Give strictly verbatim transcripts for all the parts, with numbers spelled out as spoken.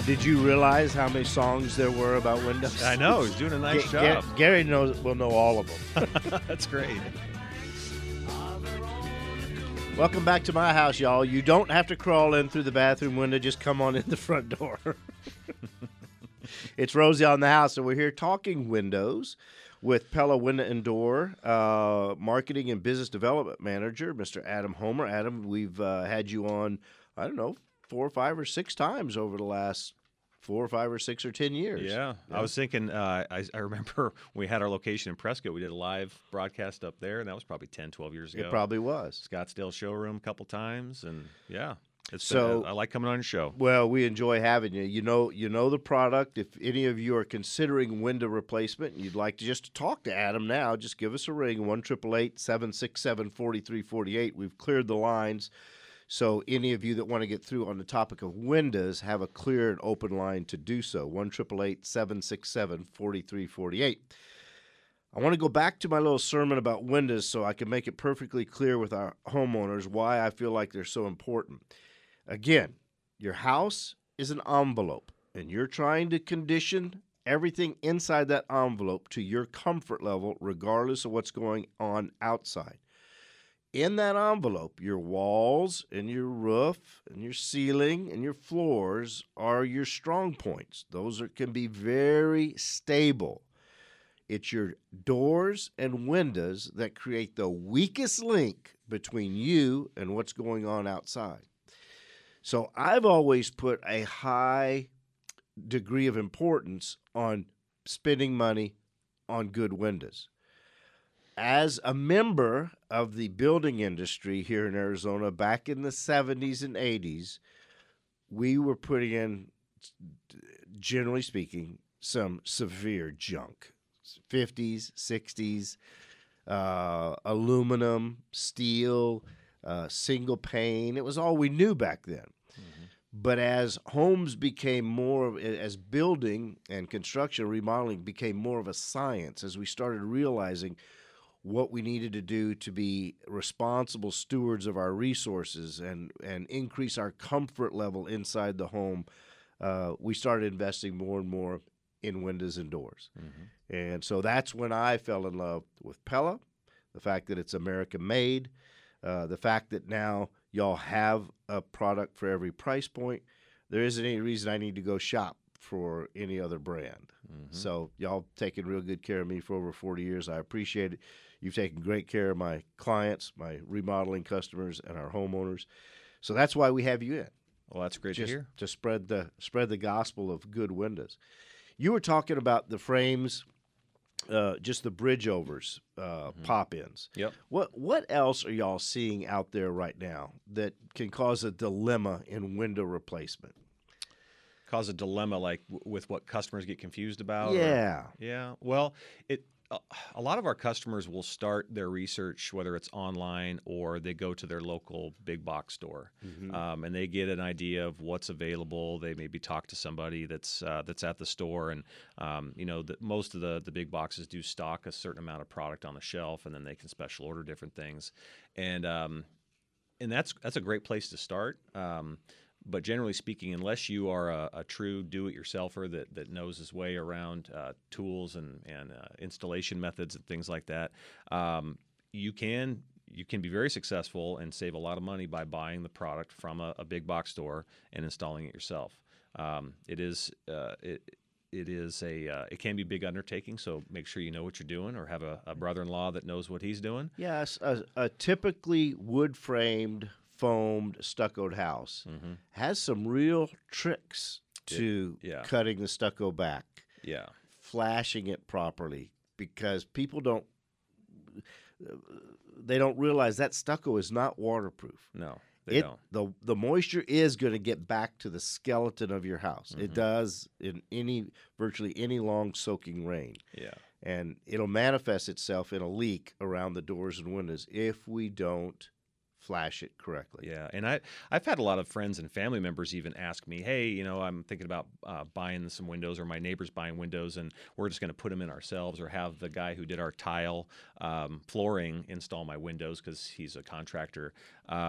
Did you realize how many songs there were about windows? I know. He's doing a nice Ga- job. Ga- Gary knows will know all of them. That's great. Welcome back to my house, y'all. You don't have to crawl in through the bathroom window. Just come on in the front door. It's Rosie on the house, and we're here talking windows with Pella Window and Door uh, Marketing and Business Development Manager, Mister Adam Homer. Adam, we've uh, had you on, I don't know, four or five or six times over the last four or five or six or ten years. Yeah. yeah. I was thinking, uh, I, I remember when we had our location in Prescott, we did a live broadcast up there, and that was probably ten, twelve years ago. It probably was. Scottsdale showroom a couple times, and yeah. It's so been, I like coming on your show. Well, we enjoy having you. You know, you know the product. If any of you are considering window replacement and you'd like to just talk to Adam now, just give us a ring, one eight eight eight, seven six seven, four three four eight. We've cleared the lines. So any of you that want to get through on the topic of windows have a clear and open line to do so, one eight eight eight, seven six seven, four three four eight. I want to go back to my little sermon about windows so I can make it perfectly clear with our homeowners why I feel like they're so important. Again, your house is an envelope, and you're trying to condition everything inside that envelope to your comfort level regardless of what's going on outside. In that envelope, your walls and your roof and your ceiling and your floors are your strong points. Those are, can be very stable. It's your doors and windows that create the weakest link between you and what's going on outside. So I've always put a high degree of importance on spending money on good windows. As a member of the building industry here in Arizona back in the seventies and eighties, we were putting in, generally speaking, some severe junk. fifties, sixties, uh, aluminum, steel, uh, single pane. It was all we knew back then. Mm-hmm. But as homes became more of, as building and construction, remodeling became more of a science, as we started realizing what we needed to do to be responsible stewards of our resources and, and increase our comfort level inside the home, uh, we started investing more and more in windows and doors. Mm-hmm. And so that's when I fell in love with Pella, the fact that it's American-made, uh, the fact that now y'all have a product for every price point. There isn't any reason I need to go shop for any other brand. Mm-hmm. So y'all taken real good care of me for over forty years. I appreciate it. You've taken great care of my clients, my remodeling customers, and our homeowners. So that's why we have you in. Well, that's great Just to hear. To spread the spread the gospel of good windows. You were talking about the frames, uh, just the bridge overs, uh, mm-hmm. pop-ins. Yep. What what else are y'all seeing out there right now that can cause a dilemma in window replacement? Cause a dilemma, like w- with what customers get confused about? Yeah. Or, yeah. Well, it uh, a lot of our customers will start their research, whether it's online or they go to their local big box store, mm-hmm. um, and they get an idea of what's available. They maybe talk to somebody that's uh, that's at the store, and um, you know, the, most of the the big boxes do stock a certain amount of product on the shelf, and then they can special order different things, and um, and that's that's a great place to start. Um, But generally speaking, unless you are a, a true do-it-yourselfer that, that knows his way around uh, tools and, and uh, installation methods and things like that, um, you can you can be very successful and save a lot of money by buying the product from a, a big box store and installing it yourself. Um, it is uh, it it is a uh, it can be a big undertaking, so make sure you know what you're doing or have a, a brother-in-law that knows what he's doing. Yes, a, a typically wood-framed, foamed, stuccoed house mm-hmm. has some real tricks to it, yeah. cutting the stucco back, yeah, flashing it properly, because people don't they don't realize that stucco is not waterproof. No, they it, don't. The the moisture is going to get back to the skeleton of your house. Mm-hmm. It does in any virtually any long soaking rain. Yeah. And it'll manifest itself in a leak around the doors and windows if we don't flash it correctly. Yeah, and I, I've had a lot of friends and family members even ask me, hey, you know, I'm thinking about uh, buying some windows, or my neighbor's buying windows, and we're just going to put them in ourselves, or have the guy who did our tile um, flooring install my windows because he's a contractor. Um,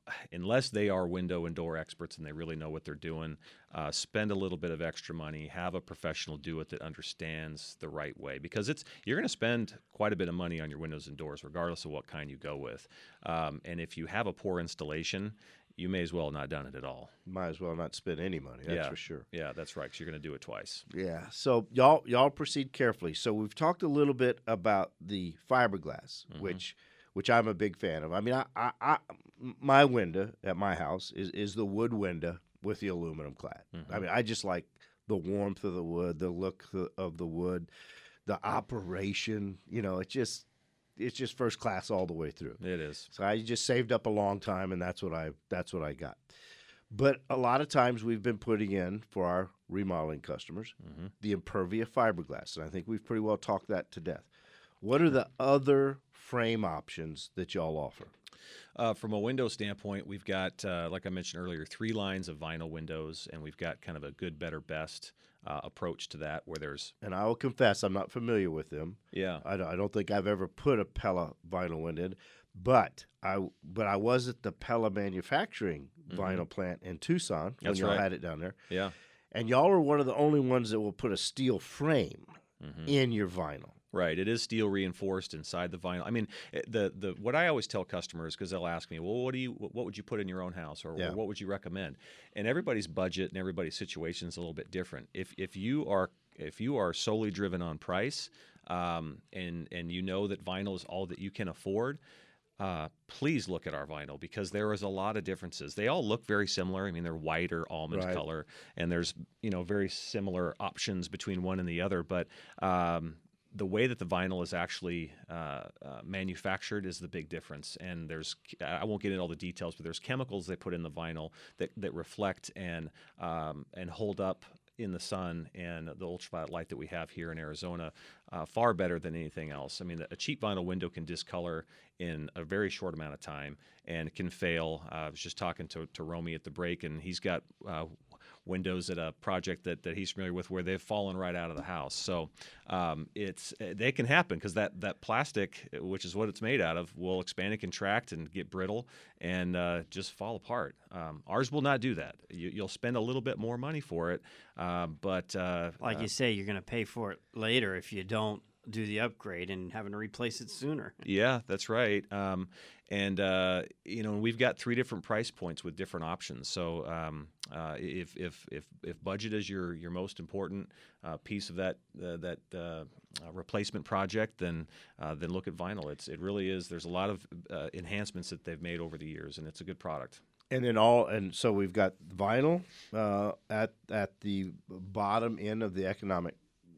unless they are window and door experts and they really know what they're doing, uh, spend a little bit of extra money, have a professional do it that understands the right way, because it's you're going to spend quite a bit of money on your windows and doors, regardless of what kind you go with. Um, and if you have a poor installation, you may as well not done it at all. Might as well not spend any money. That's yeah. for sure. Yeah, that's right. Because you're going to do it twice. Yeah. So y'all y'all proceed carefully. So we've talked a little bit about the fiberglass, Mhm. which which I'm a big fan of. I mean, I, I, I my window at my house is is the wood window with the aluminum clad. Mhm. I mean, I just like the warmth of the wood, the look of the wood, the operation. You know, it just it's just first class all the way through. It is. So I just saved up a long time, and that's what I that's what I got. But a lot of times we've been putting in for our remodeling customers Mhm. the Impervia fiberglass, and I think we've pretty well talked that to death. What are the other frame options that y'all offer? Uh, from a window standpoint, we've got, uh, like I mentioned earlier, three lines of vinyl windows, and we've got kind of a good, better, best uh, approach to that, where there's And I will confess, I'm not familiar with them. yeah. I don't, I don't think I've ever put a Pella vinyl window in, but I but I was at the Pella manufacturing vinyl plant in Tucson when Mm-hmm. That's y'all right. had it down there, Yeah. and y'all are one of the only ones that will put a steel frame Mhm. in your vinyl. Right, it is steel reinforced inside the vinyl. I mean, it- the the what I always tell customers, because they'll ask me, well, what do you what would you put in your own house, or, Yeah. or what would you recommend? And everybody's budget and everybody's situation is a little bit different. If if you are if you are solely driven on price, um, and and you know that vinyl is all that you can afford, uh, please look at our vinyl, because there is a lot of differences. They all look very similar. I mean, they're whiter almond Right. color, and there's you know very similar options between one and the other, but um, the way that the vinyl is actually uh, uh, manufactured is the big difference. And there's, I won't get into all the details, but there's chemicals they put in the vinyl that, that reflect and um, and hold up in the sun and the ultraviolet light that we have here in Arizona uh, far better than anything else. I mean, a cheap vinyl window can discolor in a very short amount of time and can fail. Uh, I was just talking to, to Romy at the break, and he's got uh, windows at a project that, that he's familiar with where they've fallen right out of the house. So um, it's they can happen, because that, that plastic, which is what it's made out of, will expand and contract and get brittle and uh, just fall apart. Um, ours will not do that. You, you'll spend a little bit more money for it, uh, but uh, Like uh, you say, you're going to pay for it later if you don't do the upgrade and having to replace it sooner. Yeah, that's right. Um, and uh, you know, we've got three different price points with different options. So um, uh, if if if if budget is your your most important uh, piece of that uh, that uh, uh, replacement project, then uh, then look at vinyl. It's it really is. There's a lot of uh, enhancements that they've made over the years, and it's a good product. And then all, and so we've got vinyl uh, at at the bottom end of the economic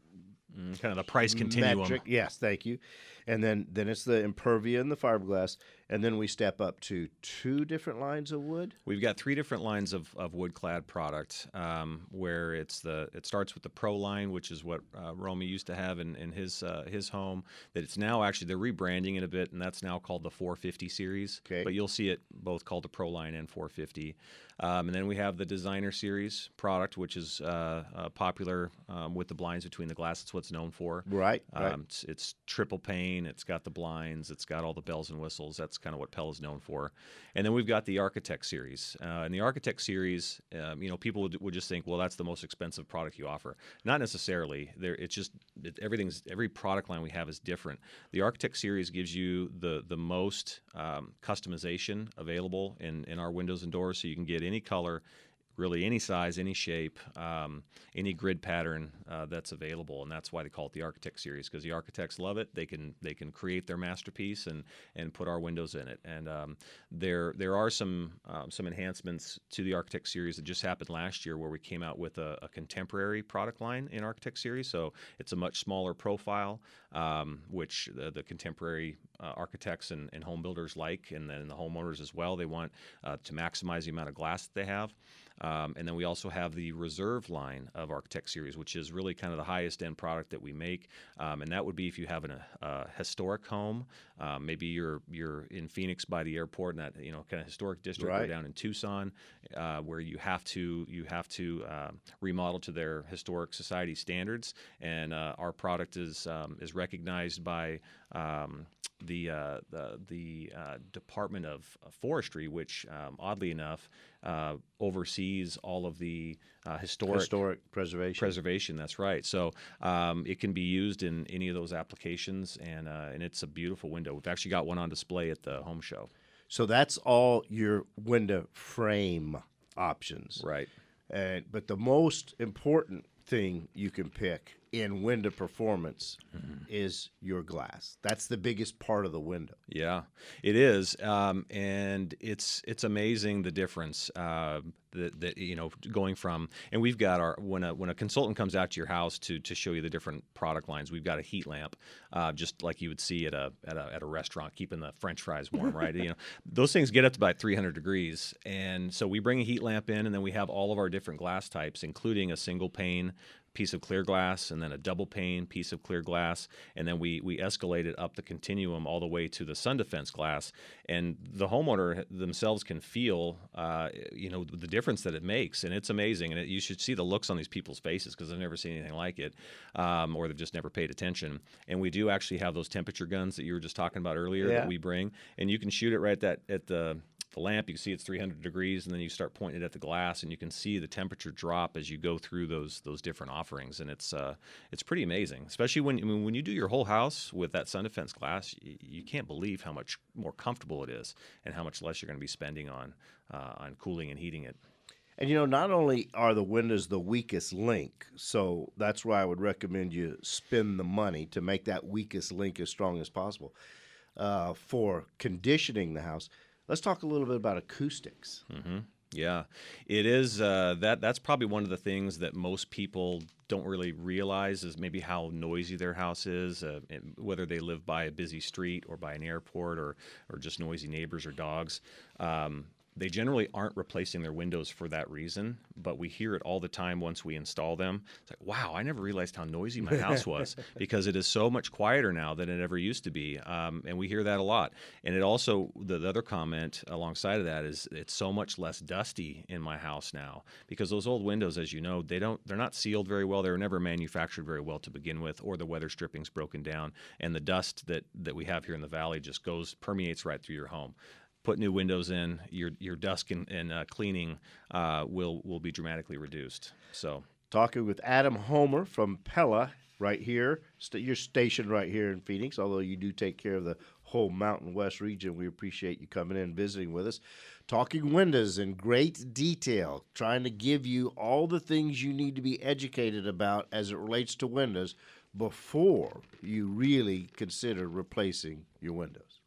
Mm, kind of the price continuum. metric. Yes, thank you. And then then it's the Impervia and the fiberglass, and then we step up to two different lines of wood. We've got three different lines of, of wood clad product, um, where it's the it starts with the Pro line, which is what uh, Romy used to have in, in his uh, his home. That it's now actually they're rebranding it a bit, and that's now called the four fifty series. Okay. But you'll see it both called the Pro line and four fifty. Um, and then we have the Designer Series product, which is uh, uh, popular um, with the blinds between the glass. It's what it's known for. Right, right. Um, it's, it's triple pane. It's got the blinds. It's got all the bells and whistles. That's kind of what Pella is known for. And then we've got the Architect Series. Uh, and the Architect Series, um, you know, people would, would just think, well, that's the most expensive product you offer. Not necessarily. There, it's just it, everything's every product line we have is different. The Architect Series gives you the the most um, customization available in in our windows and doors, so you can get any color, really any size, any shape, um, any grid pattern uh, that's available, and that's why they call it the Architect Series, because the architects love it. They can they can create their masterpiece and and put our windows in it. And um, there there are some um, some enhancements to the Architect Series that just happened last year, where we came out with a, a contemporary product line in Architect Series. So it's a much smaller profile, um, which the, the contemporary uh, architects and, and home builders like, and then the homeowners as well. They want uh, to maximize the amount of glass that they have. Um, and then we also have the Reserve line of Architect Series, which is really kind of the highest end product that we make. Um, and that would be if you have an, a, a historic home, um, maybe you're you're in Phoenix by the airport, in that you know kind of historic district, Right. or down in Tucson, uh, where you have to you have to uh, remodel to their historic society standards. And uh, our product is um, is recognized by um, the uh, the, the uh, Department of Forestry, which um, oddly enough uh, oversees all of the uh, historic Historic preservation. preservation. That's right. So um, it can be used in any of those applications, and uh, and it's a beautiful window. We've actually got one on display at the home show. So that's all your window frame options. Right. And but the most important thing you can pick in window performance is your glass. That's the biggest part of the window. Yeah, it is, um, and it's it's amazing the difference uh, that, that you know going from. And we've got our when a when a consultant comes out to your house to to show you the different product lines. We've got a heat lamp, uh, just like you would see at a at a at a restaurant, keeping the French fries warm, right? You know, those things get up to about three hundred degrees, and so we bring a heat lamp in, and then we have all of our different glass types, including a single pane piece of clear glass, and then a double pane piece of clear glass, and then we we escalate it up the continuum all the way to the sun defense glass. And the homeowner themselves can feel, uh, you know, the difference that it makes, and it's amazing. And it, you should see the looks on these people's faces because they've never seen anything like it, um, or they've just never paid attention. And we do actually have those temperature guns that you were just talking about earlier Yeah. that we bring, and you can shoot it right at at the the lamp. You can see it's three hundred degrees, and then you start pointing it at the glass, and you can see the temperature drop as you go through those those different offerings, and it's uh, it's pretty amazing. Especially when I mean, when you do your whole house with that sun defense glass, you, you can't believe how much more comfortable it is, and how much less you're going to be spending on uh, on cooling and heating it. And you know, not only are the windows the weakest link, so that's why I would recommend you spend the money to make that weakest link as strong as possible uh, for conditioning the house. Let's talk a little bit about acoustics. Mm-hmm. Yeah, it is. Uh, that that's probably one of the things that most people don't really realize is maybe how noisy their house is, uh, and whether they live by a busy street or by an airport, or or just noisy neighbors or dogs. Um, They generally aren't replacing their windows for that reason, but we hear it all the time once we install them. It's like, wow, I never realized how noisy my house was, because it is so much quieter now than it ever used to be. Um, and we hear that a lot. And it also, the, the other comment alongside of that is it's so much less dusty in my house now, because those old windows, as you know, they don't, they're not sealed very well. They were never manufactured very well to begin with, or the weather stripping's broken down. And the dust that, that we have here in the valley just goes, permeates right through your home. Put new windows in, your your dust and, and uh, cleaning uh, will will be dramatically reduced. So, Talking with Adam Homer from Pella right here. St- you're stationed right here in Phoenix, although you do take care of the whole Mountain West region. We appreciate you coming in and visiting with us. Talking windows in great detail, trying to give you all the things you need to be educated about as it relates to windows before you really consider replacing your windows.